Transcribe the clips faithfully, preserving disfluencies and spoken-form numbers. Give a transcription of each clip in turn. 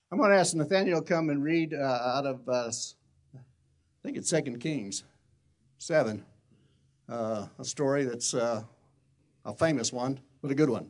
I'm going to ask Nathaniel to come and read uh, out of, uh, I think it's Second Kings seven, uh, a story that's uh, a famous one, but a good one.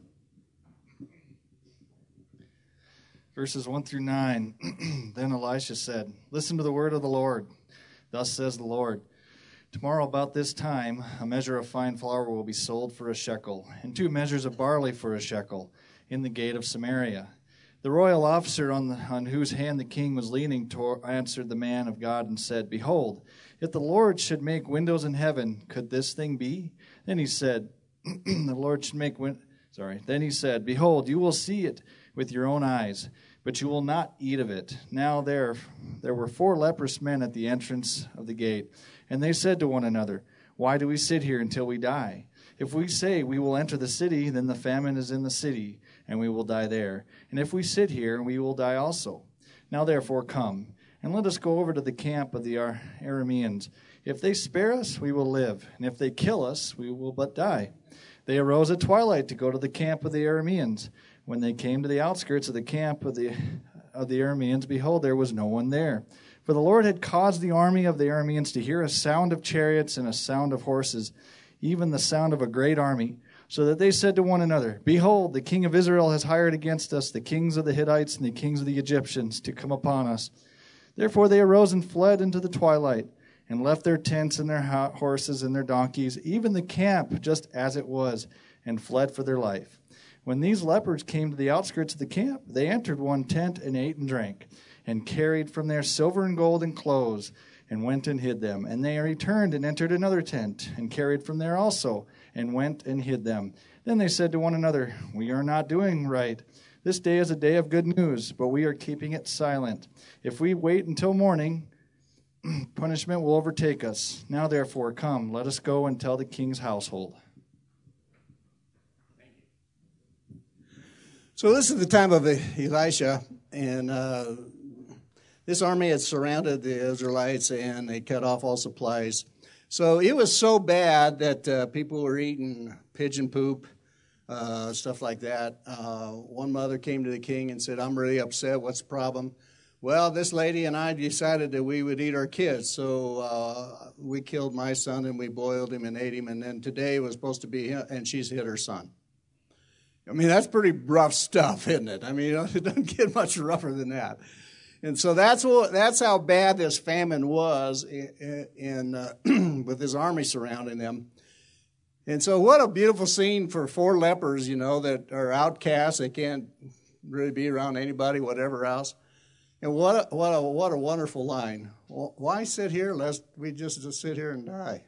Verses one through nine. Then Elisha said, "Listen to the word of the Lord. Thus says the Lord, tomorrow about this time a measure of fine flour will be sold for a shekel, and two measures of barley for a shekel, in the gate of Samaria." The royal officer on, the, on whose hand the king was leaning toward, answered the man of God and said, "Behold, if the Lord should make windows in heaven, could this thing be?" Then he said, "The Lord should make win- sorry." Then he said, "Behold, you will see it with your own eyes, but you will not eat of it." Now there, there were four leprous men at the entrance of the gate, and they said to one another, "Why do we sit here until we die? If we say we will enter the city, then the famine is in the city, and we will die there. And if we sit here, we will die also. Now therefore come, and let us go over to the camp of the Arameans. If they spare us, we will live, and if they kill us, we will but die." They arose at twilight to go to the camp of the Arameans. When they came to the outskirts of the camp of the of the Arameans, behold, there was no one there. For the Lord had caused the army of the Arameans to hear a sound of chariots and a sound of horses, even the sound of a great army, so that they said to one another, "Behold, the king of Israel has hired against us the kings of the Hittites and the kings of the Egyptians to come upon us." Therefore they arose and fled into the twilight, and left their tents and their horses and their donkeys, even the camp just as it was, and fled for their life. When these lepers came to the outskirts of the camp, they entered one tent and ate and drank, and carried from there silver and gold and clothes, and went and hid them. And they returned and entered another tent, and carried from there also, and went and hid them. Then they said to one another, "We are not doing right. This day is a day of good news, but we are keeping it silent. If we wait until morning, punishment will overtake us. Now therefore, come, let us go and tell the king's household." So this is the time of Elisha, and uh, this army had surrounded the Israelites, and they cut off all supplies. So it was so bad that uh, people were eating pigeon poop, uh, stuff like that. Uh, one mother came to the king and said, "I'm really upset. What's the problem?" "Well, this lady and I decided that we would eat our kids, so uh, we killed my son and we boiled him and ate him, and then today was supposed to be him, and she's hit her son." I mean, that's pretty rough stuff, isn't it? I mean, it doesn't get much rougher than that. And so that's what, that's how bad this famine was in, in uh, with his army surrounding them. And so what a beautiful scene for four lepers, you know, that are outcasts. They can't really be around anybody, whatever else. And what a, what a, what a wonderful line. Well, why sit here lest we just, just sit here and die?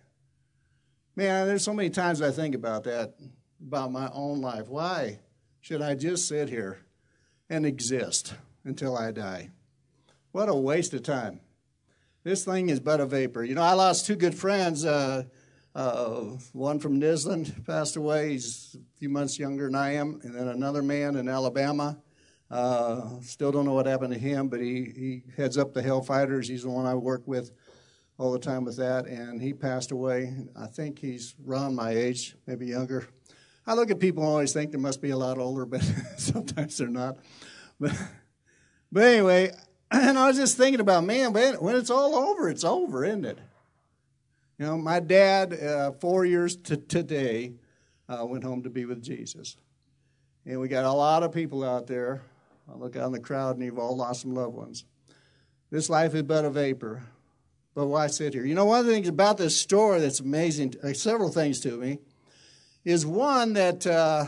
Man, there's so many times I think about that, about my own life. Why should I just sit here and exist until I die? What a waste of time. This thing is but a vapor. You know, I lost two good friends. Uh, uh, one from Nisland passed away. He's a few months younger than I am. And then another man in Alabama. Uh, still don't know what happened to him, but he, he heads up the Hellfighters. He's the one I work with all the time with that. And he passed away. I think he's around my age, maybe younger. I look at people and always think they must be a lot older, but sometimes they're not. But, but anyway, and I was just thinking about, man, when it's all over, it's over, isn't it? You know, my dad, uh, four years to today, uh, went home to be with Jesus. And we got a lot of people out there. I look out in the crowd, and you've all lost some loved ones. This life is but a vapor. But why sit here? You know, one of the things about this story that's amazing, uh, several things to me, is one that uh,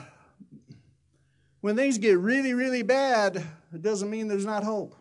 when things get really, really bad, it doesn't mean there's not hope.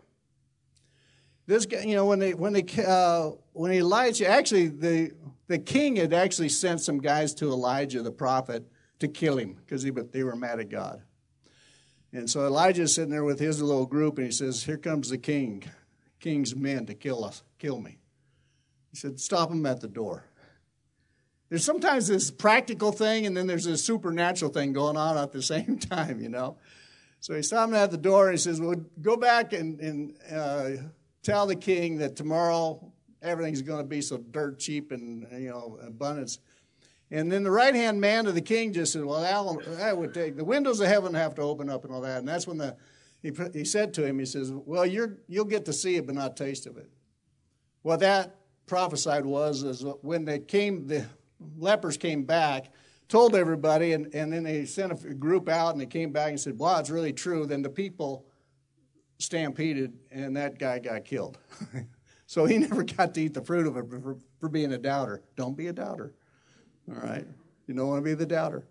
This guy, you know, when they when they uh, when Elijah, actually the the king had actually sent some guys to Elijah the prophet to kill him because they were mad at God. And so Elijah's sitting there with his little group, and he says, "Here comes the king, king's men to kill us, kill me." He said, "Stop them at the door." There's sometimes this practical thing, and then there's this supernatural thing going on at the same time, you know. So he stopped him at the door, and he says, "Well, go back and, and uh, tell the king that tomorrow everything's going to be so dirt cheap and, you know, abundance." And then the right-hand man of the king just said, "Well, that would take, the windows of heaven have to open up and all that." And that's when the he, he said to him, he says, well, you're, you'll get to see it but not taste of it. What that prophesied was is when they came, the lepers came back, told everybody, and, and then they sent a group out, and they came back and said, wow, it's really true. Then the people stampeded, and that guy got killed. So he never got to eat the fruit of it for, for being a doubter. Don't be a doubter, all right? You don't want to be the doubter.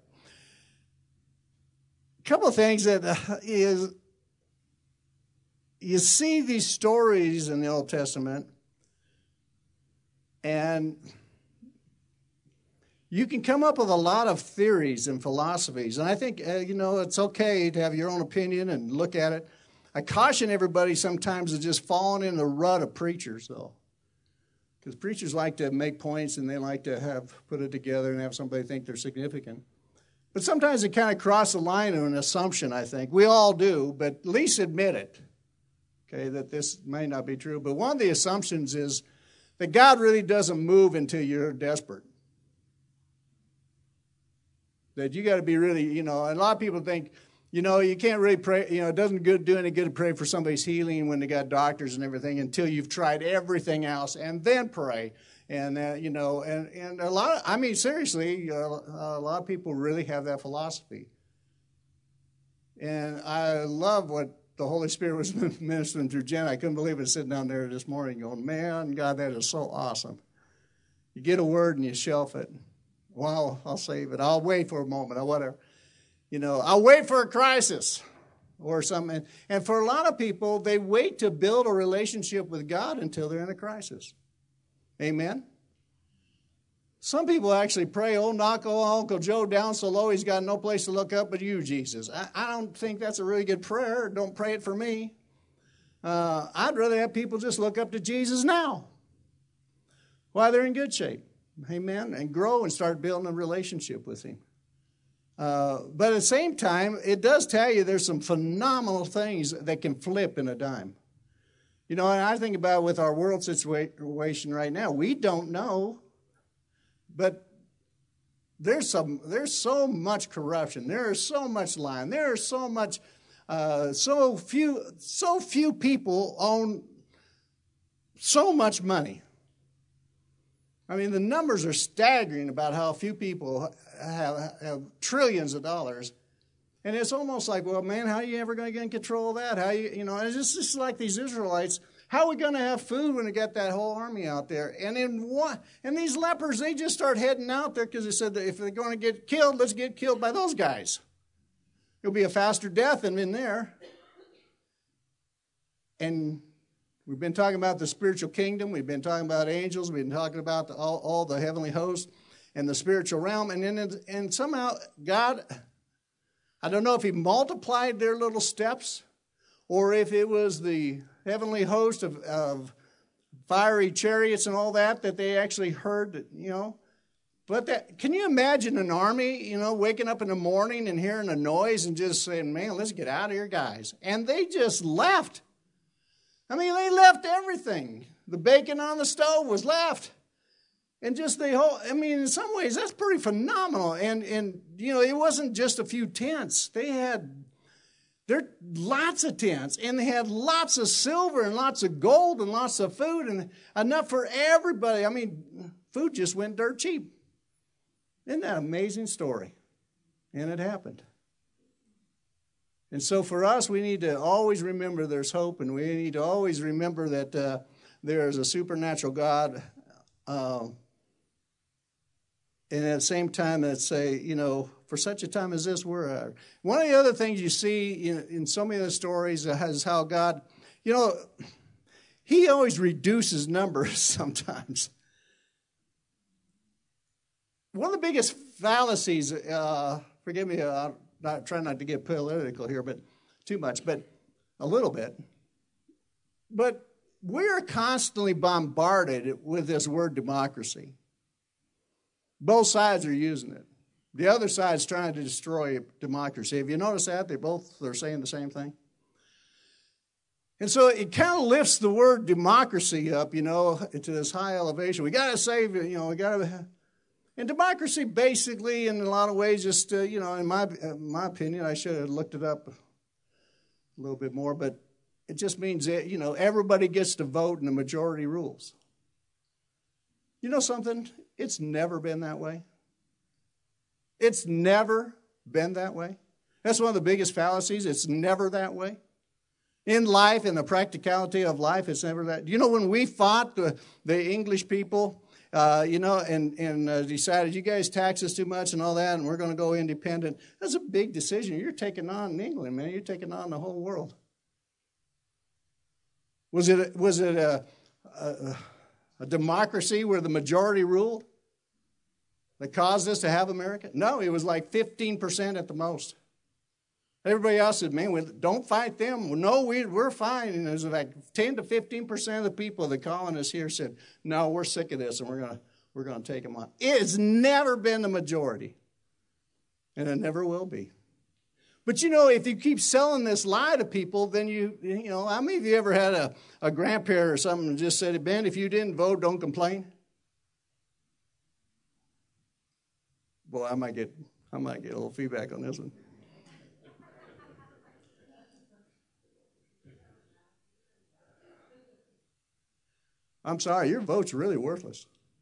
A couple of things that uh, is, you see these stories in the Old Testament, and you can come up with a lot of theories and philosophies. And I think, uh, you know, it's okay to have your own opinion and look at it. I caution everybody sometimes of just falling in the rut of preachers, though. Because preachers like to make points and they like to have put it together and have somebody think they're significant. But sometimes they kind of cross the line of an assumption, I think. We all do, but at least admit it, okay, that this may not be true. But one of the assumptions is that God really doesn't move until you're desperate. That you got to be really, you know, and a lot of people think, you know, you can't really pray, you know, it doesn't good, do any good to pray for somebody's healing when they got doctors and everything until you've tried everything else and then pray. And, uh, you know, and, and a lot of, I mean, seriously, uh, a lot of people really have that philosophy. And I love what the Holy Spirit was ministering through Jen. I couldn't believe it sitting down there this morning going, man, God, that is so awesome. You get a word and you shelf it. Well, I'll save it. I'll wait for a moment or whatever. You know, I'll wait for a crisis or something. And for a lot of people, they wait to build a relationship with God until they're in a crisis. Amen? Some people actually pray, oh, knock oh, Uncle Joe down so low he's got no place to look up but you, Jesus. I, I don't think that's a really good prayer. Don't pray it for me. Uh, I'd rather have people just look up to Jesus now while they're in good shape. Amen? And grow and start building a relationship with him. Uh, but at the same time, it does tell you there's some phenomenal things that can flip in a dime. You know, and I think about with our world situation right now, we don't know, but there's some, there's so much corruption. There is so much lying. There is so much, uh, so few, so few people own so much money. I mean, the numbers are staggering about how few people have, have trillions of dollars. And it's almost like, well, man, how are you ever going to get in control of that? How you, you know, it's just, just like these Israelites. How are we going to have food when they got that whole army out there? And in what? And these lepers, they just start heading out there because they said that if they're going to get killed, let's get killed by those guys. It'll be a faster death than in there. And we've been talking about the spiritual kingdom. We've been talking about angels. We've been talking about the, all, all the heavenly hosts and the spiritual realm. And then, and somehow God, I don't know if he multiplied their little steps or if it was the heavenly host of, of fiery chariots and all that that they actually heard, you know. But that, can you imagine an army, you know, waking up in the morning and hearing a noise and just saying, man, let's get out of here, guys. And they just left. I mean, they left everything. The bacon on the stove was left. And just the whole, I mean, in some ways, that's pretty phenomenal. And, and you know, it wasn't just a few tents. They had there lots of tents, and they had lots of silver and lots of gold and lots of food and enough for everybody. I mean, food just went dirt cheap. Isn't that an amazing story? And it happened. And so for us, we need to always remember there's hope, and we need to always remember that uh, there is a supernatural God. Uh, and at the same time, that say, you know, for such a time as this, we're uh, one of the other things you see in, in so many of the stories is how God, you know, he always reduces numbers sometimes. One of the biggest fallacies, uh, forgive me, uh, not trying not to get political here, but too much, but a little bit. But we're constantly bombarded with this word democracy. Both sides are using it. The other side's trying to destroy democracy. Have you noticed that? They both are saying the same thing. And so it kind of lifts the word democracy up, you know, to this high elevation. We got to save, you know, we got to. And democracy basically, in a lot of ways, just, uh, you know, in my in my opinion, I should have looked it up a little bit more, but it just means that, you know, everybody gets to vote and the majority rules. You know something? It's never been that way. It's never been that way. That's one of the biggest fallacies. It's never that way. In life, in the practicality of life, it's never that. You know, when we fought the, the English people, uh, you know, and, and uh, decided, you guys tax us too much and all that, and we're going to go independent, that's a big decision. You're taking on England, man. You're taking on the whole world. Was it, was it a, a, a democracy where the majority ruled that caused us to have America? No, it was like fifteen percent at the most. Everybody else said, man, we, don't fight them. Well, no, we, we're fine. And there's like ten to fifteen percent of the people, the colonists here said, no, we're sick of this and we're going we're gonna take them on. It's never been the majority. And it never will be. But, you know, if you keep selling this lie to people, then you, you know, how many of you ever had a, a grandparent or something and just said, Ben, if you didn't vote, don't complain? Boy, I might get, I might get a little feedback on this one. I'm sorry, your vote's really worthless.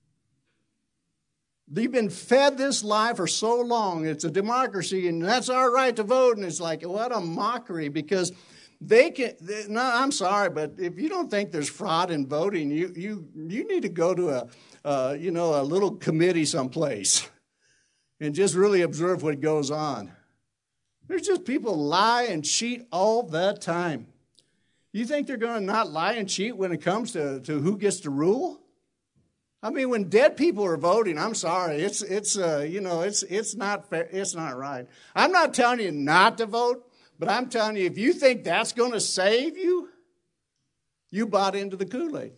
You've been fed this lie for so long. It's a democracy, and that's our right to vote. And it's like, what a mockery, because they can. They, no, I'm sorry, but if you don't think there's fraud in voting, you you you need to go to a uh, you know a little committee someplace and just really observe what goes on. There's just people lie and cheat all the time. You think they're going to not lie and cheat when it comes to, to who gets to rule? I mean, when dead people are voting, I'm sorry, it's it's uh, you know it's it's not fair, it's not right. I'm not telling you not to vote, but I'm telling you, if you think that's going to save you, you bought into the Kool-Aid.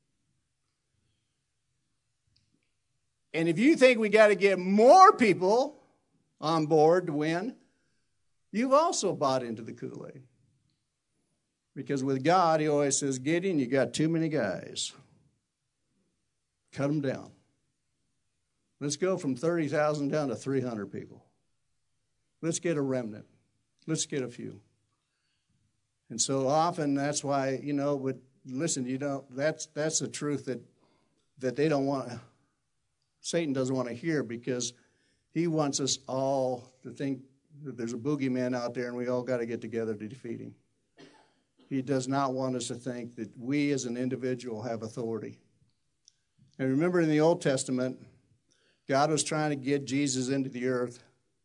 And if you think we got to get more people on board to win, you've also bought into the Kool-Aid. Because with God, he always says, Gideon, you got too many guys. Cut them down. Let's go from thirty thousand down to three hundred people. Let's get a remnant. Let's get a few. And so often that's why, you know, but listen, you know, that's that's the truth that that they don't want to, Satan doesn't want to hear, because he wants us all to think that there's a boogeyman out there and we all got to get together to defeat him. He does not want us to think that we as an individual have authority. And remember, in the Old Testament, God was trying to get Jesus into the earth.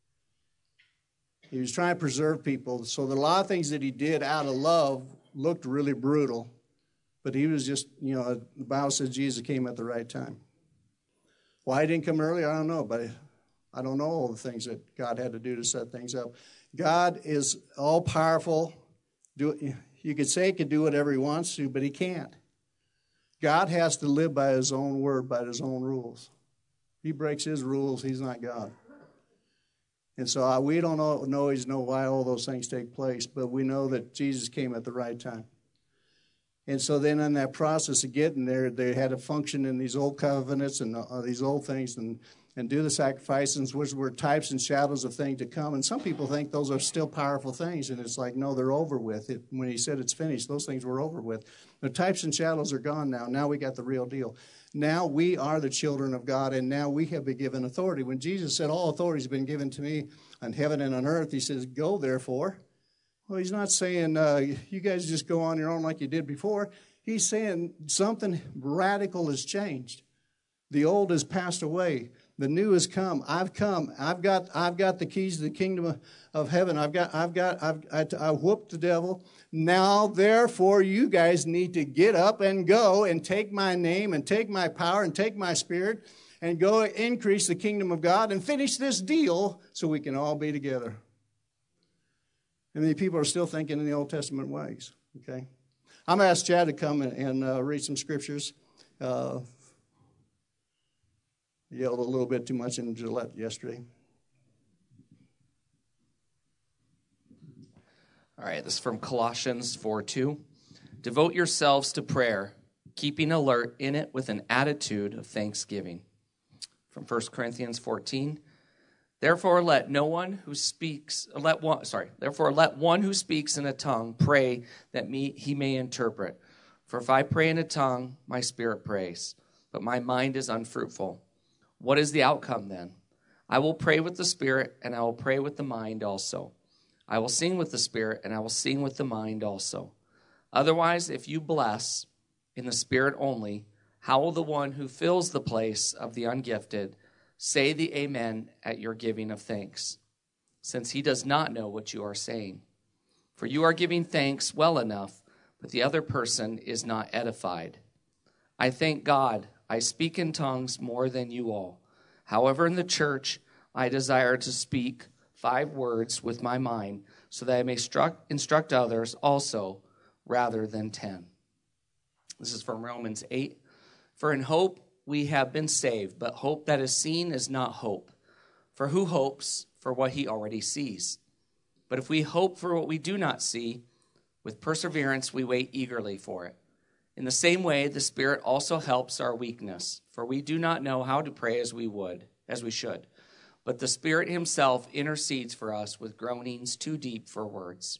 He was trying to preserve people. So that a lot of things that he did out of love looked really brutal. But he was just, you know, the Bible says Jesus came at the right time. Why he didn't come earlier, I don't know. But I don't know all the things that God had to do to set things up. God is all-powerful. Do, you could say he could do whatever he wants to, but he can't. God has to live by his own word, by his own rules. He breaks his rules, he's not God. And so uh, we don't know, always know why all those things take place, but we know that Jesus came at the right time. And so then in that process of getting there, they had to function in these old covenants and uh, these old things and, and do the sacrifices, which were types and shadows of things to come. And some people think those are still powerful things, and it's like, no, they're over with. It, when he said it's finished, those things were over with. The types and shadows are gone now. Now we got the real deal. Now we are the children of God, and now we have been given authority. When Jesus said, all authority has been given to me on heaven and on earth, he says, go therefore. Well, he's not saying uh, you guys just go on your own like you did before. He's saying something radical has changed. The old has passed away. The new has come. I've come. I've got. I've got the keys to the kingdom of heaven. I've got. I've got. I've. I, I whooped the devil. Now, therefore, you guys need to get up and go and take my name and take my power and take my spirit and go increase the kingdom of God and finish this deal so we can all be together. And the people are still thinking in the Old Testament ways. Okay, I'm going to ask Chad to come and, and uh, read some scriptures. Uh, Yelled a little bit too much in Gillette yesterday. All right, this is from Colossians four two. Devote yourselves to prayer, keeping alert in it with an attitude of thanksgiving. From First Corinthians fourteen. Therefore, let no one who speaks, let one, sorry, therefore, let one who speaks in a tongue pray that me, he may interpret. For if I pray in a tongue, my spirit prays, but my mind is unfruitful. What is the outcome then? I will pray with the spirit, and I will pray with the mind also. I will sing with the spirit, and I will sing with the mind also. Otherwise, if you bless in the spirit only, how will the one who fills the place of the ungifted say the amen at your giving of thanks, since he does not know what you are saying? For you are giving thanks well enough, but the other person is not edified. I thank God I speak in tongues more than you all. However, in the church, I desire to speak five words with my mind, so that I may instruct, instruct others also, rather than ten. This is from Romans eight. For in hope we have been saved, but hope that is seen is not hope. For who hopes for what he already sees? But if we hope for what we do not see, with perseverance we wait eagerly for it. In the same way, the Spirit also helps our weakness, for we do not know how to pray as we would, as we should. But the Spirit himself intercedes for us with groanings too deep for words.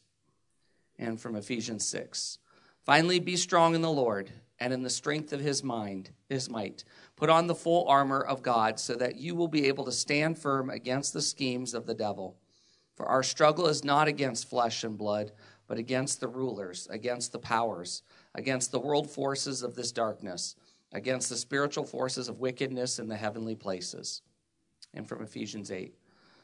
And from Ephesians six. Finally, be strong in the Lord and in the strength of his mind, his might. Put on the full armor of God so that you will be able to stand firm against the schemes of the devil. For our struggle is not against flesh and blood, but against the rulers, against the powers, against the world forces of this darkness, against the spiritual forces of wickedness in the heavenly places. And from Ephesians eight.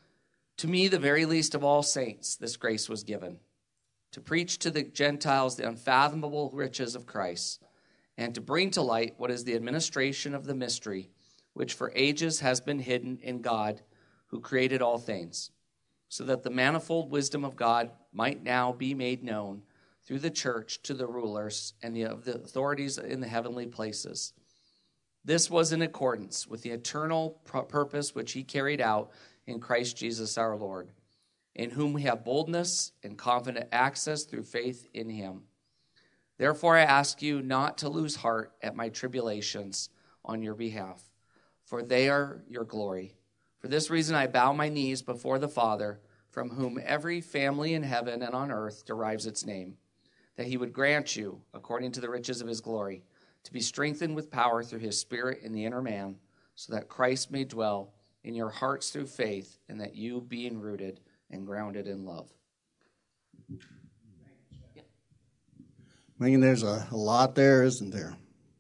To me, the very least of all saints, this grace was given, to preach to the Gentiles the unfathomable riches of Christ, and to bring to light what is the administration of the mystery, which for ages has been hidden in God, who created all things, so that the manifold wisdom of God might now be made known through the church to the rulers and the, of the authorities in the heavenly places. This was in accordance with the eternal purpose which he carried out in Christ Jesus our Lord, in whom we have boldness and confident access through faith in him. Therefore I ask you not to lose heart at my tribulations on your behalf, for they are your glory. For this reason I bow my knees before the Father, from whom every family in heaven and on earth derives its name, that he would grant you, according to the riches of his glory, to be strengthened with power through his Spirit in the inner man, so that Christ may dwell in your hearts through faith, and that you, being rooted and grounded in love. I mean, there's a, a lot there, isn't there?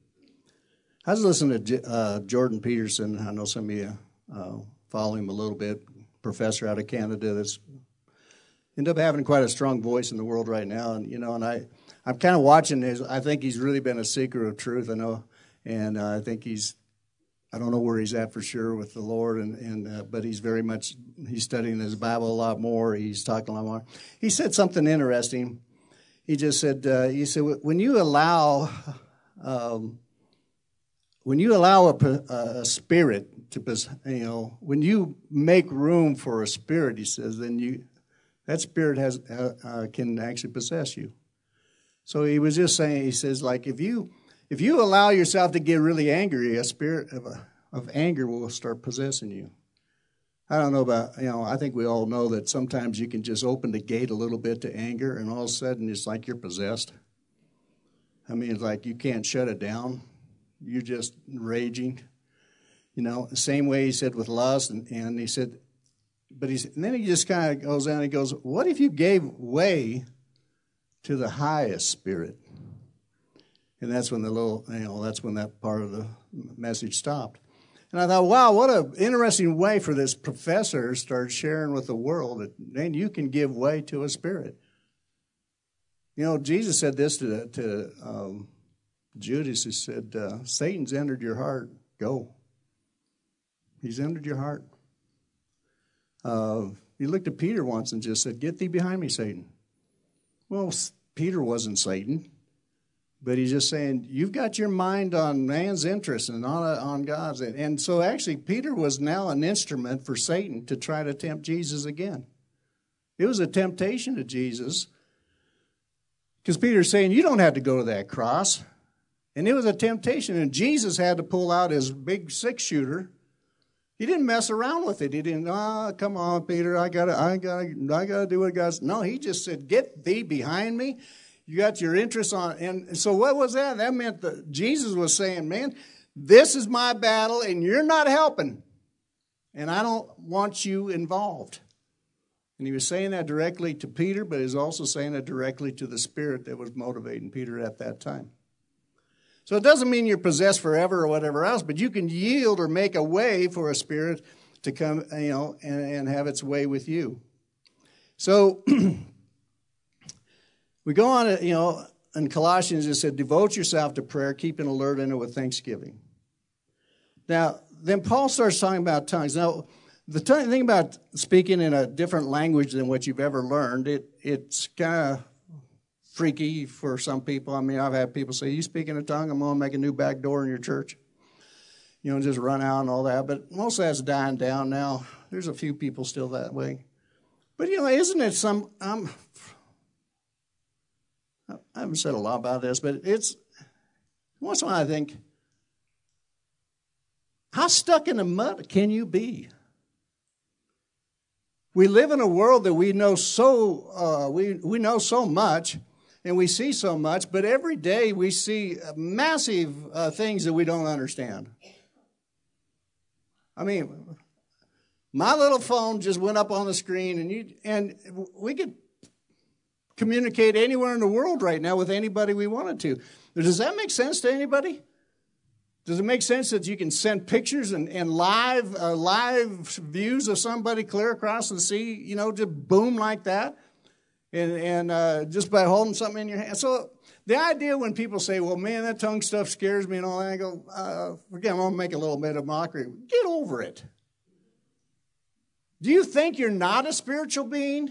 I was listening to uh, Jordan Peterson. I know some of you uh, follow him a little bit, professor out of Canada that's ended up having quite a strong voice in the world right now. And, you know, and I, I'm kind of watching his, I think he's really been a seeker of truth, I know. And uh, I think he's, I don't know where he's at for sure with the Lord, and, and uh, but he's very much, he's studying his Bible a lot more. He's talking a lot more. He said something interesting. He just said, uh, he said, when you allow, um, when you allow a, a spirit to, you know, when you make room for a spirit, he says, then you, that spirit has uh, uh, can actually possess you. So he was just saying, he says, like if you if you allow yourself to get really angry, a spirit of a, of anger will start possessing you. I don't know about, you know, I think we all know that sometimes you can just open the gate a little bit to anger, and all of a sudden it's like you're possessed. I mean, it's like you can't shut it down. You're just raging. You know, the same way he said with lust, and, and he said, but he's, and then he just kind of goes down and he goes, what if you gave way to the highest spirit? And that's when the little, you know, that's when that part of the message stopped. And I thought, wow, what an interesting way for this professor to start sharing with the world that then you can give way to a spirit. You know, Jesus said this to, to um, Judas. He said, uh, Satan's entered your heart. Go. He's entered your heart. Uh, he looked at Peter once and just said, get thee behind me, Satan. Well, Peter wasn't Satan. But he's just saying, you've got your mind on man's interest and not on God's. And so actually, Peter was now an instrument for Satan to try to tempt Jesus again. It was a temptation to Jesus. Because Peter's saying, you don't have to go to that cross. And it was a temptation. And Jesus had to pull out his big six-shooter. He didn't mess around with it. He didn't, oh, come on, Peter, I gotta, I gotta, I gotta do what God's. No, he just said, get thee behind me. You got your interest on, and so what was that? That meant that Jesus was saying, man, this is my battle, and you're not helping, and I don't want you involved. And he was saying that directly to Peter, but he was also saying it directly to the spirit that was motivating Peter at that time. So it doesn't mean you're possessed forever or whatever else, but you can yield or make a way for a spirit to come, you know, and, and have its way with you. So we go on, you know, in Colossians it said, devote yourself to prayer, keeping alert in it with thanksgiving. Now, then Paul starts talking about tongues. Now, the t- thing about speaking in a different language than what you've ever learned, it it's kind of freaky for some people. I mean, I've had people say, you speak in a tongue, I'm going to make a new back door in your church. You know, just run out and all that. But most of that's dying down now. There's a few people still that way. But, you know, isn't it some, um, I haven't said a lot about this, but it's, once in a while I think, how stuck in the mud can you be? We live in a world that we know so, uh, we, we know so much, and we see so much, but every day we see massive uh, things that we don't understand. I mean, my little phone just went up on the screen, and you and we could communicate anywhere in the world right now with anybody we wanted to. Does that make sense to anybody? Does it make sense that you can send pictures and, and live uh, live views of somebody clear across the sea, you know, just boom like that? And, and uh, just by holding something in your hand. So the idea when people say, well, man, that tongue stuff scares me and all that, I go, uh, forget, I'm going to make a little bit of mockery. Get over it. Do you think you're not a spiritual being?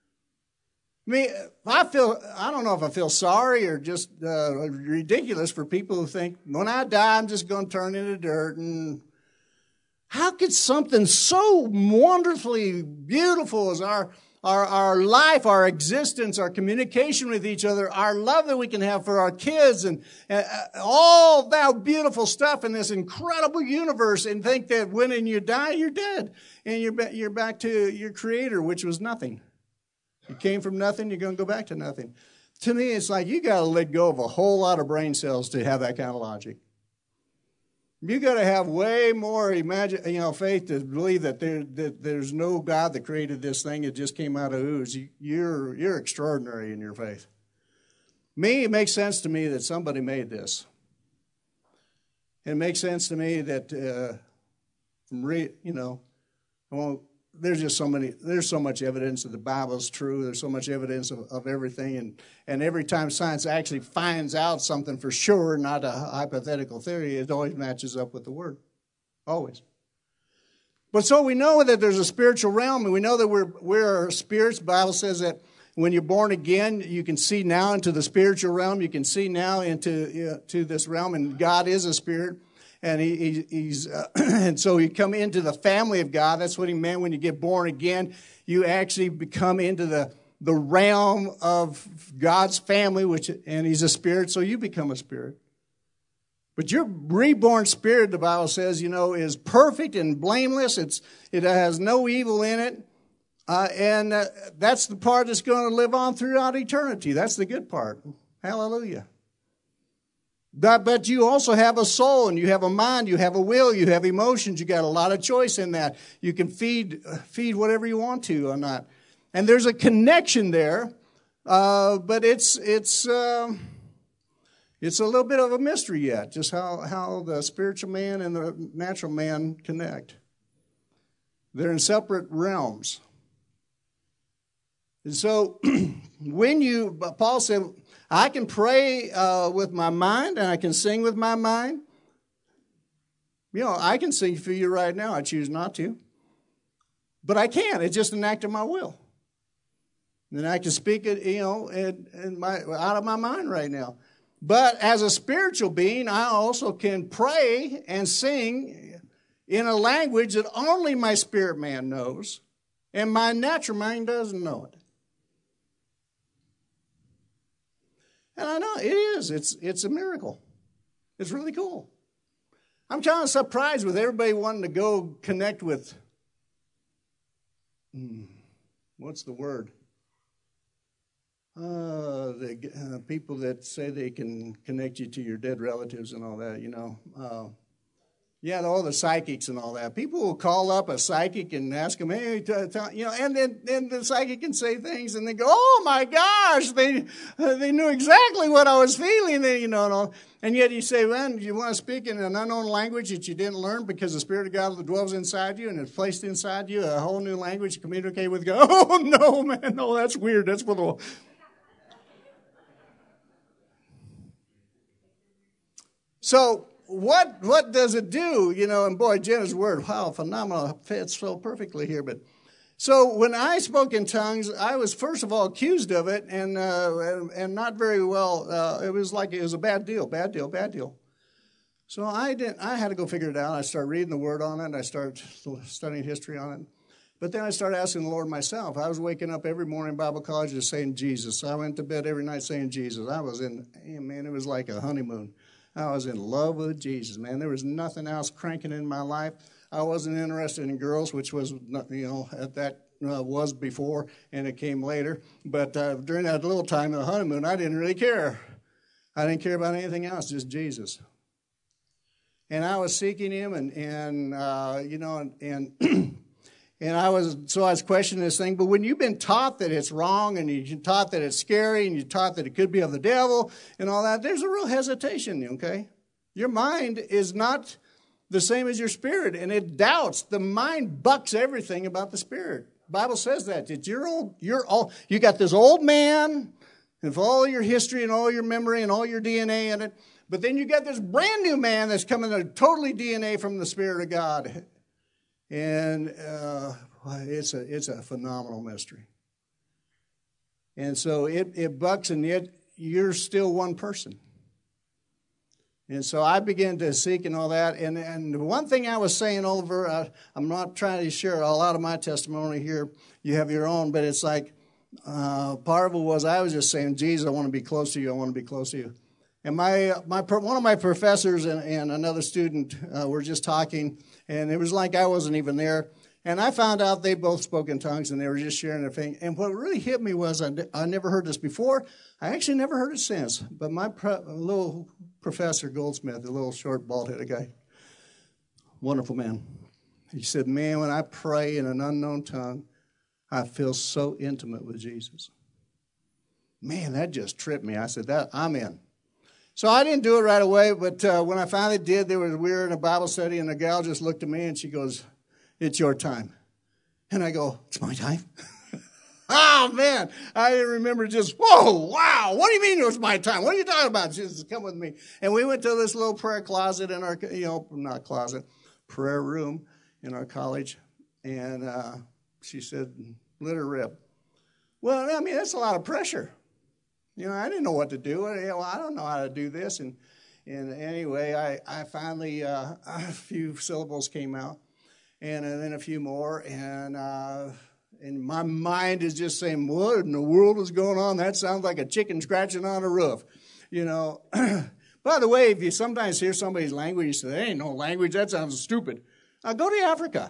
I mean, I feel, I don't know if I feel sorry or just uh, ridiculous for people who think, when I die, I'm just going to turn into dirt. And how could something so wonderfully beautiful as our Our, our life, our existence, our communication with each other, our love that we can have for our kids, and uh, all that beautiful stuff in this incredible universe, and think that when you die, you're dead, and you're, ba- you're back to your creator, which was nothing. You came from nothing, you're going to go back to nothing. To me, it's like you got to let go of a whole lot of brain cells to have that kind of logic. You got to have way more imagine, you know, faith to believe that there that there's no God that created this thing. It just came out of ooze. You, you're you're extraordinary in your faith. Me, it makes sense to me that somebody made this. It makes sense to me that, uh, re, you know, well, there's just so many. There's so much evidence that the Bible's true. There's so much evidence of, of everything, and and every time science actually finds out something for sure, not a hypothetical theory, it always matches up with the Word, always. But so we know that there's a spiritual realm, and we know that we're we're spirits. The Bible says that when you're born again, you can see now into the spiritual realm. You can see now into you know, to this realm, and God is a spirit. And he, he, he's uh, and so you come into the family of God. That's what he meant when you get born again. You actually become into the, the realm of God's family, which and he's a spirit, so you become a spirit. But your reborn spirit, the Bible says, you know, is perfect and blameless. It's it has no evil in it, uh, and uh, that's the part that's going to live on throughout eternity. That's the good part. Hallelujah. But, but you also have a soul, and you have a mind, you have a will, you have emotions. You got a lot of choice in that. You can feed feed whatever you want to or not. And there's a connection there, uh, but it's it's uh, it's a little bit of a mystery yet, just how, how the spiritual man and the natural man connect. They're in separate realms. And so when you, Paul said, I can pray uh, with my mind, and I can sing with my mind. You know, I can sing for you right now. I choose not to. But I can't. It's just an act of my will. And I can speak it, you know, in, in my, out of my mind right now. But as a spiritual being, I also can pray and sing in a language that only my spirit man knows, and my natural mind doesn't know it. And I know it is. It's it's a miracle. It's really cool. I'm kind of surprised with everybody wanting to go connect with, hmm, what's the word? Uh, the uh, people that say they can connect you to your dead relatives and all that, you know. Uh, yeah, all the psychics and all that. People will call up a psychic and ask them, hey, t- t-, you know, and then and the psychic can say things, and they go, oh my gosh, they uh, they knew exactly what I was feeling, you know, and all. And yet you say, well, you want to speak in an unknown language that you didn't learn because the Spirit of God dwells inside you and it's placed inside you a whole new language to communicate with God. Oh no, man, no, that's weird. That's for the. So. What what does it do? You know, and boy, Jenna's word, wow, phenomenal, fits so perfectly here. But so when I spoke in tongues, I was first of all accused of it, and uh, and, and not very well. Uh, it was like it was a bad deal, bad deal, bad deal. So I didn't. I had to go figure it out. I started reading the word on it. And I started studying history on it. But then I started asking the Lord myself. I was waking up every morning in Bible college just saying Jesus. I went to bed every night saying Jesus. I was in, man, it was like a honeymoon. I was in love with Jesus, man. There was nothing else cranking in my life. I wasn't interested in girls, which was, you know, at that uh, was before, and it came later. But uh, during that little time of the honeymoon, I didn't really care. I didn't care about anything else, just Jesus. And I was seeking Him, and and uh, you know, and. and And I was, so I was questioning this thing. But when you've been taught that it's wrong and you're taught that it's scary and you're taught that it could be of the devil and all that, there's a real hesitation, okay? Your mind is not the same as your spirit, and it doubts. The mind bucks everything about the spirit. The Bible says that. It's your old, you're all, you got this old man with all your history and all your memory and all your D N A in it. But then you got this brand new man that's coming to totally D N A from the Spirit of God. And uh, it's a it's a phenomenal mystery. And so it, it bucks, and yet you're still one person. And so I began to seek and all that. And, and one thing I was saying over, uh, I'm not trying to share a lot of my testimony here. You have your own, but it's like uh, part of it was I was just saying, Jesus, I want to be close to you. I want to be close to you. And my my one of my professors and, and another student uh, were just talking, and it was like I wasn't even there. And I found out they both spoke in tongues, and they were just sharing their thing. And what really hit me was I, I never heard this before. I actually never heard it since. But my pro, little professor, Goldsmith, the little short, bald-headed guy, wonderful man, he said, man, when I pray in an unknown tongue, I feel so intimate with Jesus. Man, that just tripped me. I said, that I'm in. So I didn't do it right away, but uh, when I finally did, there was we were in a Bible study, and the gal just looked at me, and she goes, it's your time. And I go, it's my time? Oh, man. I remember just, whoa, wow. What do you mean it was my time? What are you talking about? She says, come with me. And we went to this little prayer closet in our, you know, not closet, prayer room in our college. And uh, she said, let her rip. Well, I mean, that's a lot of pressure. You know, I didn't know what to do. Well, I don't know how to do this. And and anyway, I, I finally, uh, a few syllables came out, and, and then a few more. And uh, and my mind is just saying, what in the world is going on? That sounds like a chicken scratching on a roof. You know, by the way, if you sometimes hear somebody's language, you say, there ain't no language. That sounds stupid. Uh, go to Africa.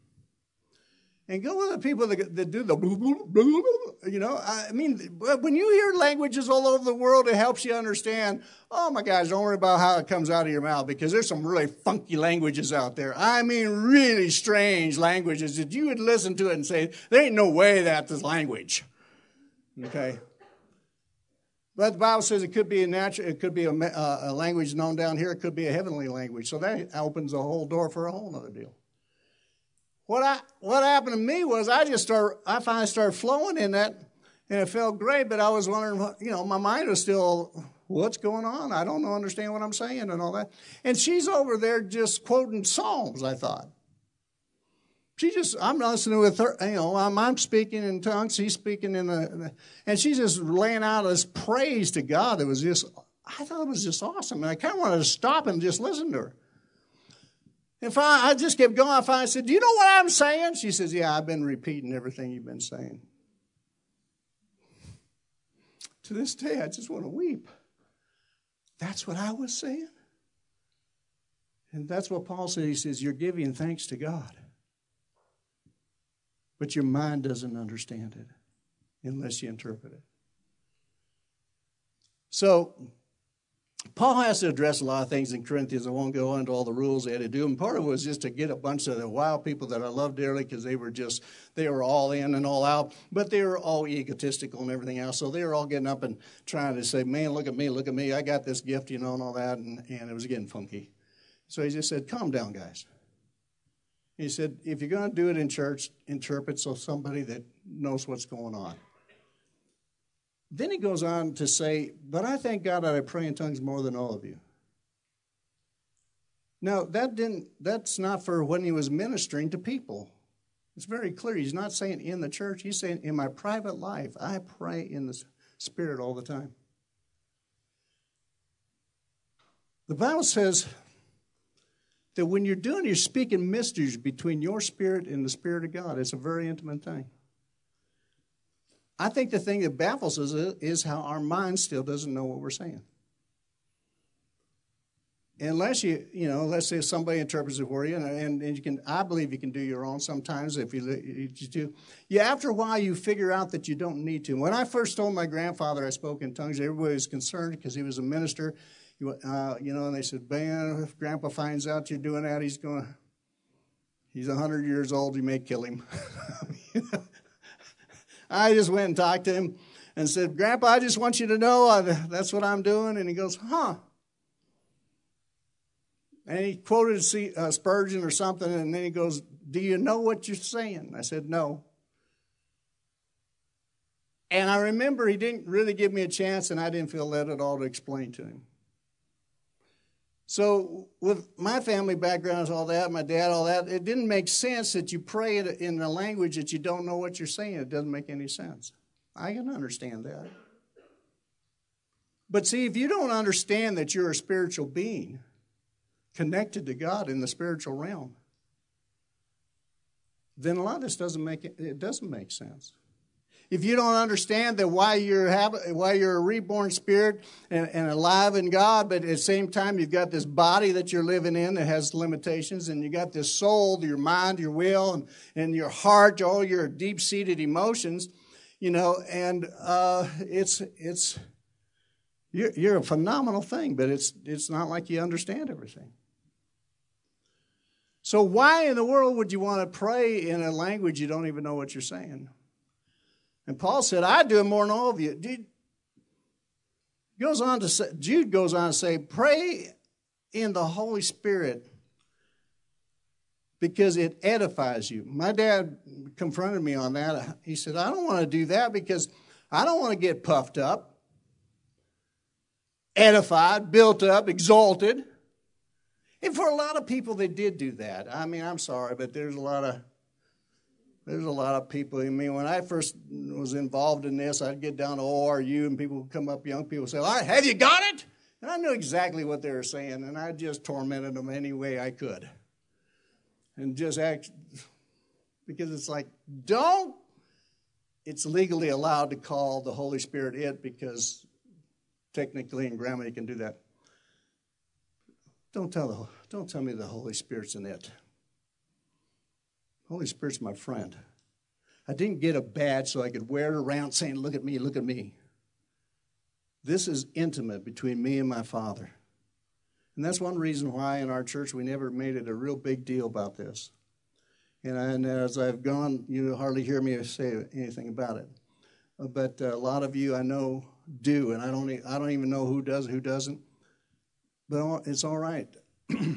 And go with the people that, that do the, you know, I mean, when you hear languages all over the world, it helps you understand, oh, my gosh, don't worry about how it comes out of your mouth, because there's some really funky languages out there. I mean, really strange languages that you would listen to it and say, there ain't no way that's this language. Okay? But the Bible says it could be a natural, it could be a, a language known down here, it could be a heavenly language. So that opens a whole door for a whole other deal. What I what happened to me was I just started, I finally started flowing in that, and it felt great, but I was wondering, what, you know, my mind was still, what's going on? I don't know, understand what I'm saying and all that. And she's over there just quoting Psalms, I thought. She just, I'm listening with her, you know, I'm, I'm speaking in tongues, she's speaking in the, and she's just laying out this praise to God. It was just, I thought it was just awesome. And I kind of wanted to stop and just listen to her. And finally, I just kept going. I finally said, do you know what I'm saying? She says, yeah, I've been repeating everything you've been saying. To this day, I just want to weep. That's what I was saying? And that's what Paul said. He says, you're giving thanks to God. But your mind doesn't understand it unless you interpret it. So, Paul has to address a lot of things in Corinthians. I won't go into all the rules they had to do. And part of it was just to get a bunch of the wild people that I love dearly because they were just, they were all in and all out. But they were all egotistical and everything else. So they were all getting up and trying to say, man, look at me, look at me. I got this gift, you know, and all that. And, and it was getting funky. So he just said, calm down, guys. He said, if you're going to do it in church, interpret so somebody that knows what's going on. Then he goes on to say, but I thank God that I pray in tongues more than all of you. Now, that didn't, that's not for when he was ministering to people. It's very clear. He's not saying in the church. He's saying in my private life, I pray in the Spirit all the time. The Bible says that when you're doing, you're speaking mysteries between your spirit and the Spirit of God. It's a very intimate thing. I think the thing that baffles us is how our mind still doesn't know what we're saying. Unless you, you know, let's say somebody interprets it for you, and, and, and you can, I believe you can do your own sometimes if you, you do. Yeah, after a while you figure out that you don't need to. When I first told my grandfather I spoke in tongues, everybody was concerned because he was a minister. He, uh, you know, and they said, man, if Grandpa finds out you're doing that, he's going to, he's one hundred years old, you may kill him. You know? I just went and talked to him and said, Grandpa, I just want you to know uh, that's what I'm doing. And he goes, huh. And he quoted C, uh, Spurgeon or something, and then he goes, do you know what you're saying? I said, no. And I remember he didn't really give me a chance, and I didn't feel led at all to explain to him. So with my family backgrounds, all that, my dad, all that, it didn't make sense that you pray in a language that you don't know what you're saying. It doesn't make any sense. I can understand that. But see, if you don't understand that you're a spiritual being connected to God in the spiritual realm, then a lot of this doesn't make it, it doesn't make sense. If you don't understand that why you're have, why you're a reborn spirit and, and alive in God, but at the same time you've got this body that you're living in that has limitations, and you got this soul, your mind, your will, and, and your heart, all your deep-seated emotions, you know, and uh, it's it's you're, you're a phenomenal thing, but it's it's not like you understand everything. So why in the world would you want to pray in a language you don't even know what you're saying? And Paul said, I do it more than all of you. Dude, goes on to say, Jude goes on to say, pray in the Holy Spirit because it edifies you. My dad confronted me on that. He said, I don't want to do that because I don't want to get puffed up, edified, built up, exalted. And for a lot of people, they did do that. I mean, I'm sorry, but there's a lot of There's a lot of people. I mean, when I first was involved in this, I'd get down to O R U and people would come up, young people would say, all right, have you got it? And I knew exactly what they were saying, and I just tormented them any way I could. And just act, because it's like, don't, it's legally allowed to call the Holy Spirit it because technically in grammar you can do that. Don't tell, the, don't tell me the Holy Spirit's an it. Holy Spirit's my friend. I didn't get a badge so I could wear it around saying, look at me, look at me. This is intimate between me and my Father. And that's one reason why in our church we never made it a real big deal about this. And, I, and as I've gone, you hardly hear me say anything about it. But a lot of you I know do, and I don't, I don't even know who does, who doesn't. But it's all right. And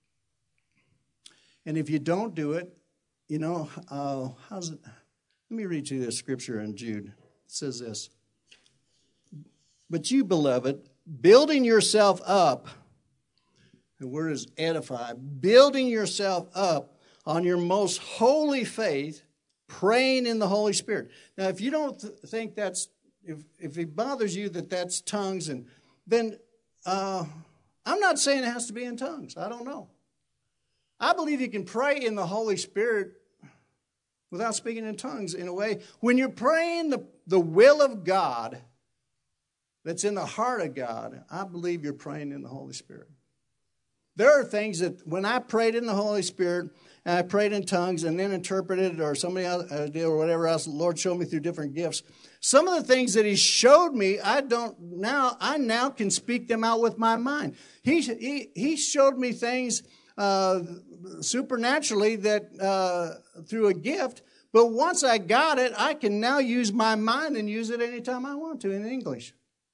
if you don't do it, you know, uh, how's it? Let me read you this scripture in Jude. It says this. But you, beloved, building yourself up, the word is edify, building yourself up on your most holy faith, praying in the Holy Spirit. Now, if you don't th- think that's, if, if it bothers you that that's tongues, and then uh, I'm not saying it has to be in tongues. I don't know. I believe you can pray in the Holy Spirit without speaking in tongues in a way. When you're praying the, the will of God that's in the heart of God, I believe you're praying in the Holy Spirit. There are things that when I prayed in the Holy Spirit, and I prayed in tongues and then interpreted, or somebody else uh, did, or whatever else the Lord showed me through different gifts. Some of the things that He showed me, I don't now. I now can speak them out with my mind. He He He showed me things uh, supernaturally that uh, through a gift. But once I got it, I can now use my mind and use it anytime I want to in English.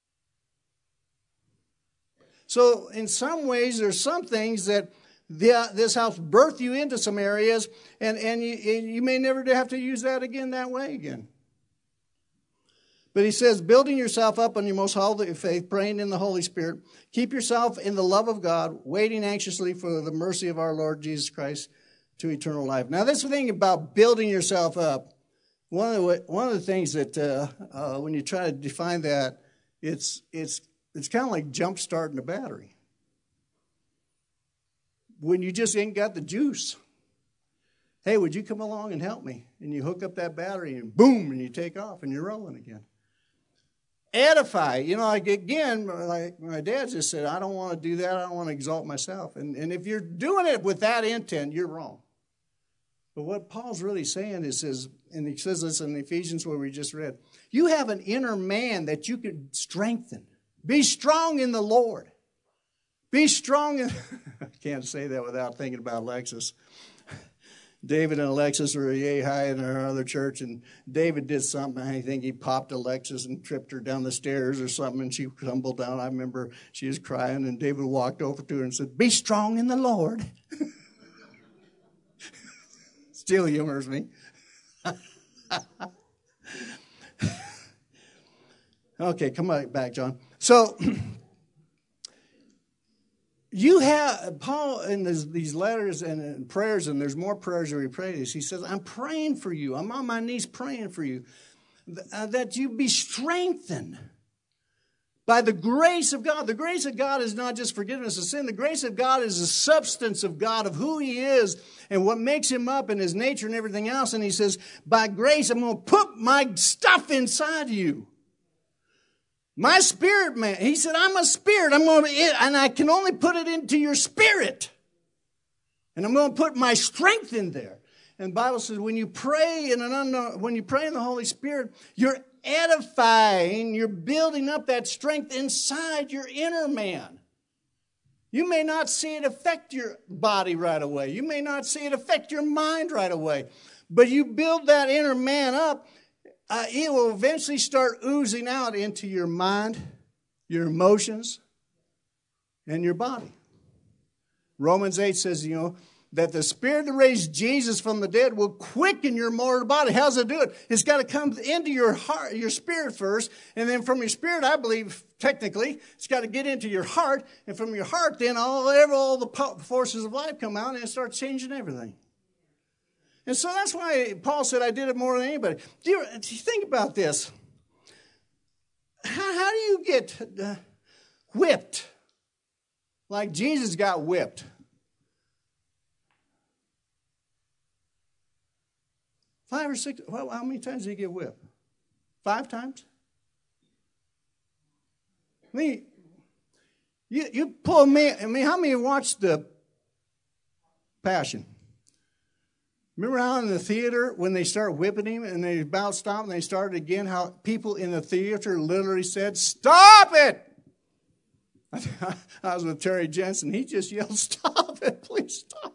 So in some ways, there's some things that the, this helps birth you into some areas, and, and, you, and you may never have to use that again that way again. But he says, building yourself up on your most holy faith, praying in the Holy Spirit, keep yourself in the love of God, waiting anxiously for the mercy of our Lord Jesus Christ to eternal life. Now, this thing about building yourself up, one of the, one of the things that uh, uh, when you try to define that, it's it's it's kind of like jump starting a battery. When you just ain't got the juice. Hey, would you come along and help me? And you hook up that battery and boom, and you take off and you're rolling again. Edify. You know, like again, like my dad just said, I don't want to do that. I don't want to exalt myself. And, and if you're doing it with that intent, you're wrong. But what Paul's really saying is, is, and he says this in Ephesians where we just read, you have an inner man that you can strengthen. Be strong in the Lord. Be strong in... I can't say that without thinking about Alexis. David and Alexis were yay high in our other church, and David did something. I think he popped Alexis and tripped her down the stairs or something, and she tumbled down. I remember she was crying, and David walked over to her and said, be strong in the Lord. Still humors me. Okay, come on back, John. So... You have, Paul, in this, these letters and, and prayers, and there's more prayers that we pray this, he says, I'm praying for you. I'm on my knees praying for you, uh, that you be strengthened by the grace of God. The grace of God is not just forgiveness of sin. The grace of God is the substance of God, of who He is and what makes Him up and His nature and everything else. And He says, by grace, I'm going to put my stuff inside you. My spirit, man. He said, I'm a spirit. I'm going to, and I can only put it into your spirit. And I'm going to put my strength in there. And the Bible says, when you pray in an unknown, when you pray in the Holy Spirit, you're edifying, you're building up that strength inside your inner man. You may not see it affect your body right away. You may not see it affect your mind right away. But you build that inner man up, Uh, it will eventually start oozing out into your mind, your emotions, and your body. Romans eight says, you know, that the Spirit that raised Jesus from the dead will quicken your mortal body. How's it do it? It's got to come into your heart, your spirit first, and then from your spirit, I believe, technically, it's got to get into your heart, and from your heart, then all, all the forces of life come out, and it starts changing everything. And so that's why Paul said, I did it more than anybody. Do you, do you think about this? How, how do you get uh, whipped like Jesus got whipped? Five or six, well, how many times did he get whipped? Five times? I mean, you, you pull me, I mean, how many watched the Passion? Remember how in the theater, when they started whipping him and they about stopped and they started again, how people in the theater literally said, stop it! I was with Terry Jensen. He just yelled, stop it, please stop.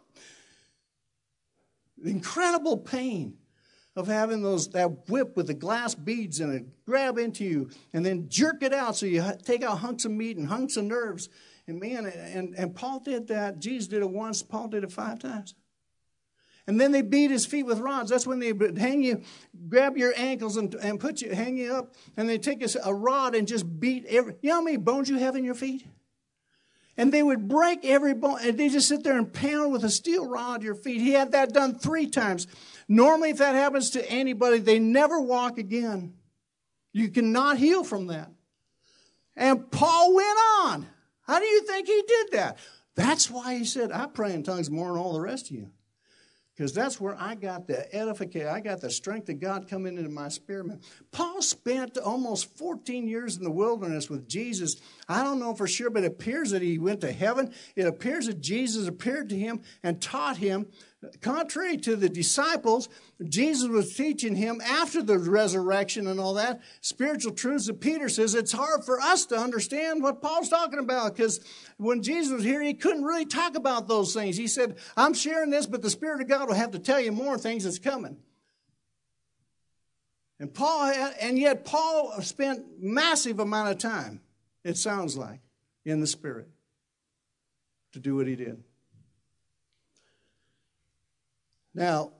The incredible pain of having those that whip with the glass beads in it grab into you and then jerk it out so you take out hunks of meat and hunks of nerves. And man, and, and Paul did that. Jesus did it once. Paul did it five times. And then they beat his feet with rods. That's when they would hang you, grab your ankles and, and put you, hang you up. And they take a, a rod and just beat every, you know how many bones you have in your feet? And they would break every bone. And they just sit there and pound with a steel rod your feet. He had that done three times. Normally, if that happens to anybody, they never walk again. You cannot heal from that. And Paul went on. How do you think he did that? That's why he said, I pray in tongues more than all the rest of you. Because that's where I got the edification. I got the strength of God coming into my spirit, man. Paul spent almost fourteen years in the wilderness with Jesus. I don't know for sure, but it appears that he went to heaven. It appears that Jesus appeared to him and taught him. Contrary to the disciples, Jesus was teaching him after the resurrection and all that, spiritual truths that Peter says it's hard for us to understand what Paul's talking about, because when Jesus was here, he couldn't really talk about those things. He said, I'm sharing this, but the Spirit of God will have to tell you more things that's coming. And Paul, had, and yet Paul spent massive amount of time, it sounds like, in the Spirit to do what he did. Now,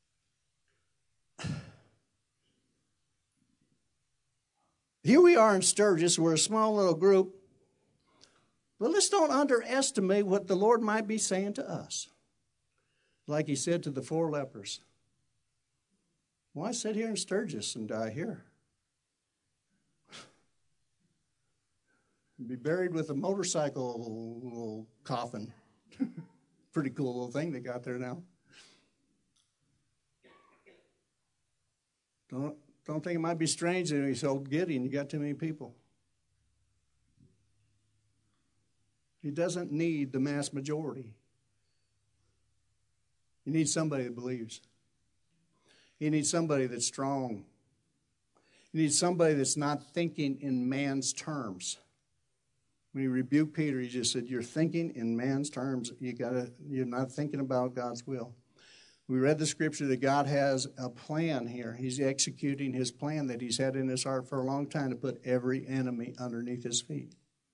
here we are in Sturgis. We're a small little group. But let's don't underestimate what the Lord might be saying to us. Like he said to the four lepers. Why sit here in Sturgis and die here? Be buried with a motorcycle little coffin. Pretty cool little thing they got there now. Don't, don't think it might be strange that he's so giddy and you got too many people. He doesn't need the mass majority. He needs somebody that believes. He needs somebody that's strong. He needs somebody that's not thinking in man's terms. When he rebuked Peter, he just said, you're thinking in man's terms. You gotta, you're not thinking about God's will. We read the scripture that God has a plan here. He's executing his plan that he's had in his heart for a long time to put every enemy underneath his feet.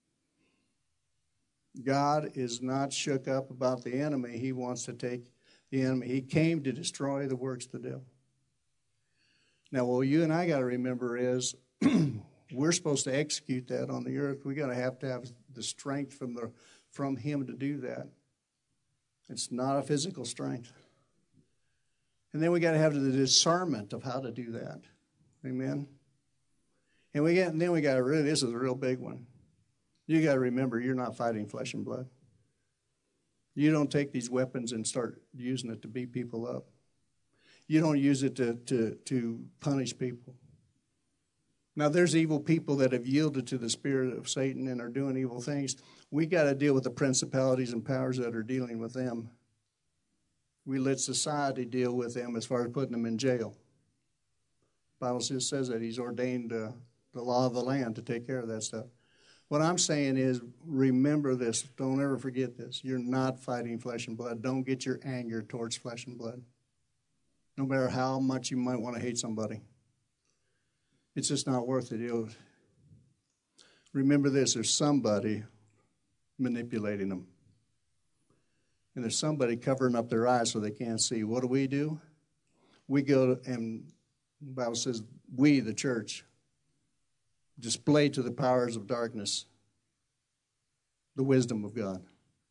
God is not shook up about the enemy. He wants to take the enemy. He came to destroy the works of the devil. Now, what you and I got to remember is we're supposed to execute that on the earth. We're going to have to have the strength from the from him to do that. It's not a physical strength. And then we got to have the discernment of how to do that. Amen. And we get, and then we got to really, this is a real big one. You got to remember, you're not fighting flesh and blood. You don't take these weapons and start using it to beat people up. You don't use it to, to, to punish people. Now, there's evil people that have yielded to the spirit of Satan and are doing evil things. We got to deal with the principalities and powers that are dealing with them. We let society deal with them as far as putting them in jail. The Bible just says that he's ordained uh, the law of the land to take care of that stuff. What I'm saying is, remember this. Don't ever forget this. You're not fighting flesh and blood. Don't get your anger towards flesh and blood. No matter how much you might want to hate somebody. It's just not worth it. You'll remember this. There's somebody manipulating them. And there's somebody covering up their eyes so they can't see. What do we do? We go to, and the Bible says, we, the church, display to the powers of darkness the wisdom of God.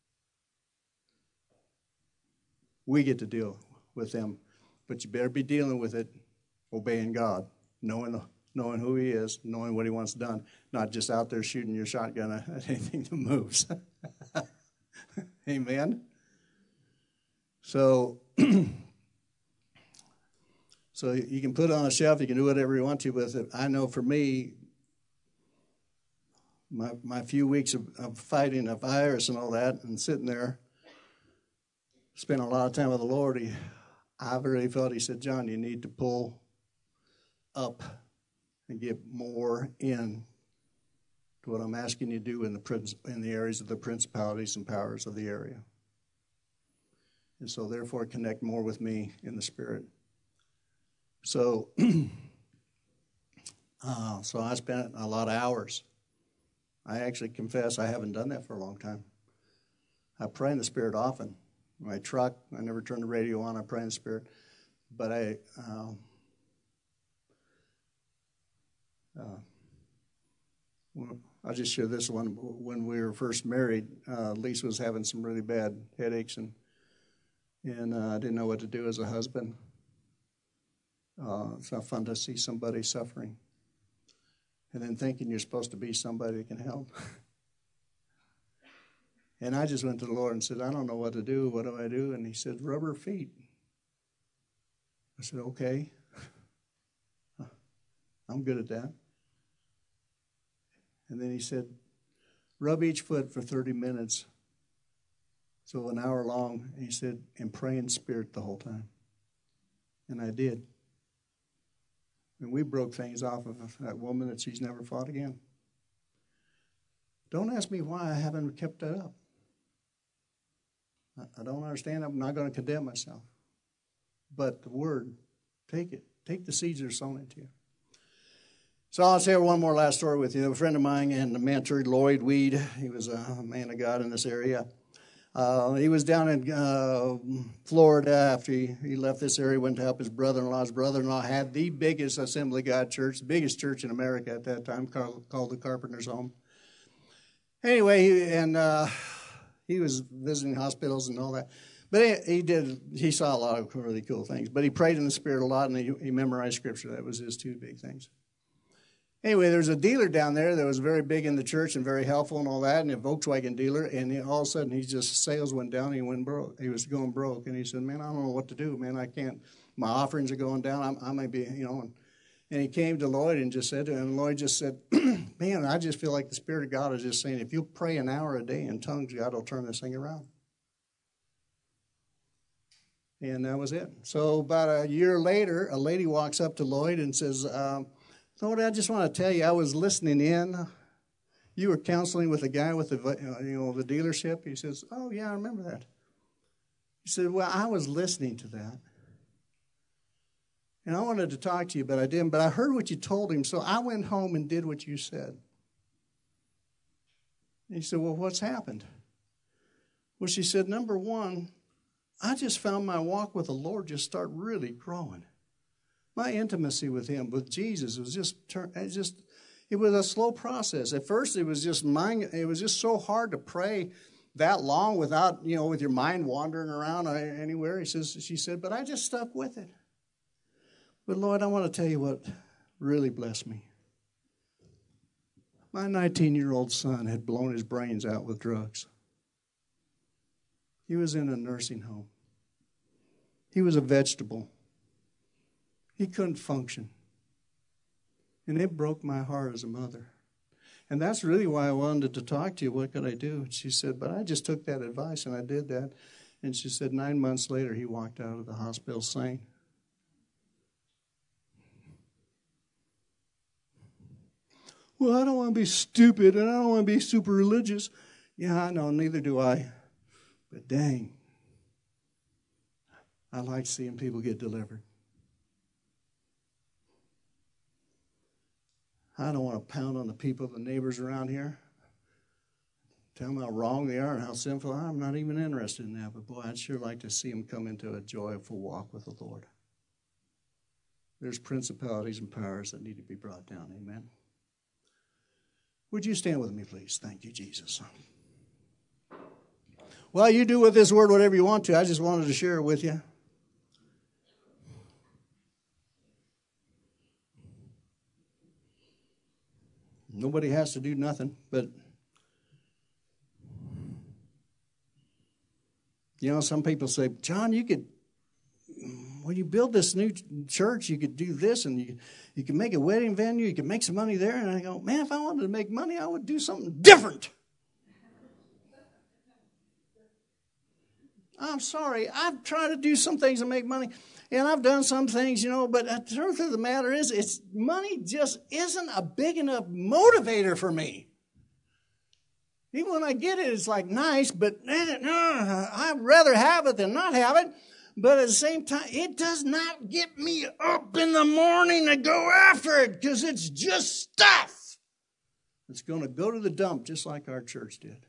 We get to deal with them. But you better be dealing with it, obeying God, knowing knowing who he is, knowing what he wants done, not just out there shooting your shotgun at anything that moves. Amen? So, so you can put it on a shelf, you can do whatever you want to with it. I know for me, my my few weeks of, of fighting a virus and all that, and sitting there, spending a lot of time with the Lord, he, I really felt he said, John, you need to pull up and get more in to what I'm asking you to do in the in the areas of the principalities and powers of the area. And so therefore connect more with me in the Spirit. So, uh, so I spent a lot of hours. I actually confess I haven't done that for a long time. I pray in the Spirit often. In my truck, I never turn the radio on. I pray in the Spirit. But I, uh, uh, I'll just share this one. When we were first married, uh, Lisa was having some really bad headaches, and and uh, I didn't know what to do as a husband. Uh, it's not fun to see somebody suffering, and then thinking you're supposed to be somebody that can help. And I just went to the Lord and said, I don't know what to do. What do I do? And he said, rub her feet. said, okay. I'm good at that. And then he said, rub each foot for thirty minutes. So an hour long. And he said, and pray in spirit the whole time. And I did. And we broke things off of that woman that she's never fought again. Don't ask me why I haven't kept that up. I don't understand. I'm not going to condemn myself. But the word, take it. Take the seeds that are sown into you. So I'll share one more last story with you. A friend of mine and a mentor, Lloyd Weed, he was a man of God in this area. Uh, he was down in uh, Florida after he, he left this area, went to help his brother-in-law. His brother-in-law had the biggest Assembly of God church, the biggest church in America at that time, called, called the Carpenter's Home. Anyway, he, and uh, he was visiting hospitals and all that. But he, he did. He saw a lot of really cool things. But he prayed in the Spirit a lot, and he, he memorized Scripture. That was his two big things. Anyway, there was a dealer down there that was very big in the church and very helpful and all that, and a Volkswagen dealer. And he, all of a sudden, he just sales went down. And he went broke. He was going broke, and he said, "Man, I don't know what to do. Man, I can't. My offerings are going down. I'm, I may be, you know." And, and he came to Lloyd and just said to him. And Lloyd just said, "Man, I just feel like the Spirit of God is just saying, if you'll pray an hour a day in tongues, God will turn this thing around." And that was it. So about a year later, a lady walks up to Lloyd and says, um, Lord, I just want to tell you, I was listening in. You were counseling with a guy with the, you know, the dealership. He says, oh, yeah, I remember that. He said, well, I was listening to that. And I wanted to talk to you, but I didn't. But I heard what you told him, so I went home and did what you said. And he said, well, what's happened? Well, she said, number one, I just found my walk with the Lord just start really growing. My intimacy with him, with Jesus, was just, it just, it was a slow process. At first, it was just mind, it was just so hard to pray that long without, you know, with your mind wandering around anywhere. He says, she said, but I just stuck with it. But Lord, I want to tell you what really blessed me. My nineteen-year-old son had blown his brains out with drugs. He was in a nursing home. He was a vegetable. He couldn't function. And it broke my heart as a mother. And that's really why I wanted to talk to you. What could I do? And she said, but I just took that advice and I did that. And she said, nine months later, he walked out of the hospital sane. Well, I don't want to be stupid and I don't want to be super religious. Yeah, I know, neither do I. But dang, I like seeing people get delivered. I don't want to pound on the people, the neighbors around here, tell them how wrong they are and how sinful they are. I'm not even interested in that. But boy, I'd sure like to see them come into a joyful walk with the Lord. There's principalities and powers that need to be brought down. Amen. Would you stand with me, please? Thank you, Jesus. Well, you do with this word whatever you want to. I just wanted to share it with you. Nobody has to do nothing, but, you know, some people say, John, you could, when you build this new church, you could do this, and you, you can make a wedding venue, you can make some money there. And I go, man, if I wanted to make money, I would do something different. I'm sorry. I've tried to do some things to make money, and I've done some things, you know, but the truth of the matter is, it's money just isn't a big enough motivator for me. Even when I get it, it's like nice, but uh, I'd rather have it than not have it. But at the same time, it does not get me up in the morning to go after it, because it's just stuff. It's going to go to the dump just like our church did.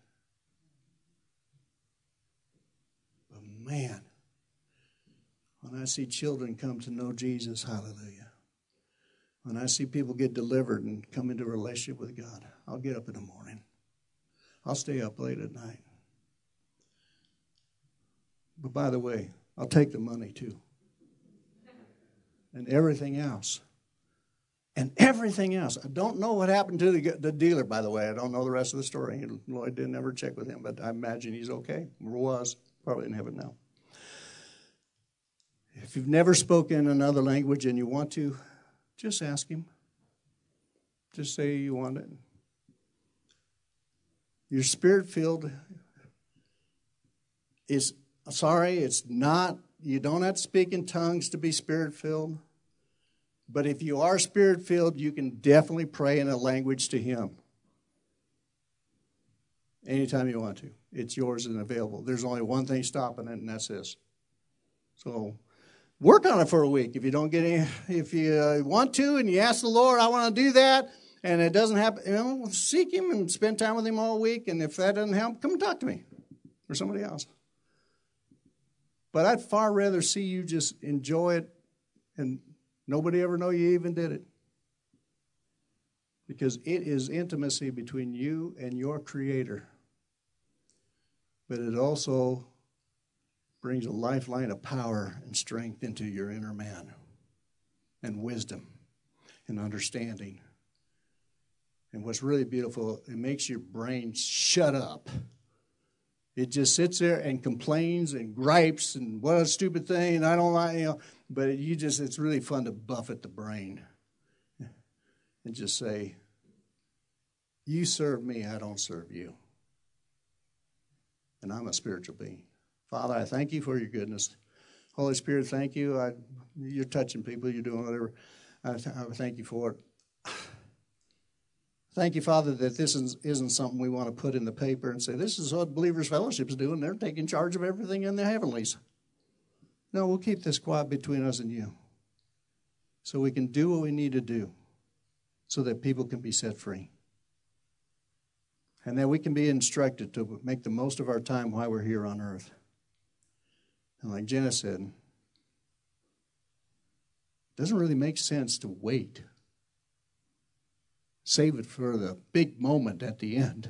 Man, when I see children come to know Jesus, hallelujah. When I see people get delivered and come into a relationship with God, I'll get up in the morning. I'll stay up late at night. But by the way, I'll take the money too. And everything else. And everything else. I don't know what happened to the, the dealer, by the way. I don't know the rest of the story. Lloyd didn't ever check with him, but I imagine he's okay. Or was. Probably in heaven now. If you've never spoken another language and you want to, just ask him. Just say you want it. Your spirit-filled is, sorry, it's not, you don't have to speak in tongues to be spirit-filled. But if you are spirit-filled, you can definitely pray in a language to him. Anytime you want to. It's yours and available. There's only one thing stopping it, and that's this. So work on it for a week. If you don't get any, if you uh, want to and you ask the Lord, I want to do that, and it doesn't happen, you know, seek him and spend time with him all week. And if that doesn't help, come and talk to me or somebody else. But I'd far rather see you just enjoy it and nobody ever know you even did it. Because it is intimacy between you and your Creator. But it also brings a lifeline of power and strength into your inner man. And wisdom and understanding. And what's really beautiful, it makes your brain shut up. It just sits there and complains and gripes and what a stupid thing, and I don't like, you know. But you just, it's really fun to buffet the brain. And just say, you serve me, I don't serve you. And I'm a spiritual being. Father, I thank you for your goodness. Holy Spirit, thank you. I, you're touching people, you're doing whatever. I, I thank you for it. Thank you, Father, that this is, isn't something we want to put in the paper and say, this is what Believers Fellowship is doing. They're taking charge of everything in the heavenlies. No, we'll keep this quiet between us and you so we can do what we need to do so that people can be set free. And that we can be instructed to make the most of our time while we're here on earth. And like Jenna said, it doesn't really make sense to wait. Save it for the big moment at the end.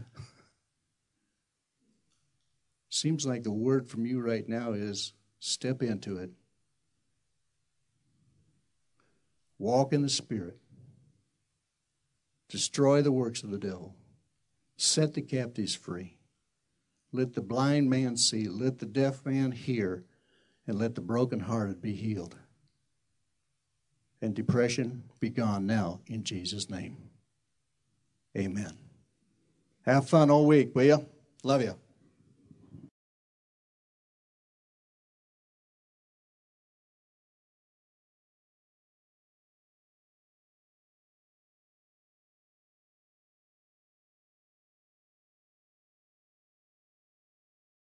Seems like the word from you right now is step into it. Walk in the Spirit. Destroy the works of the devil. Set the captives free. Let the blind man see. Let the deaf man hear. And let the brokenhearted be healed. And depression be gone now in Jesus' name. Amen. Have fun all week, will you? Love you.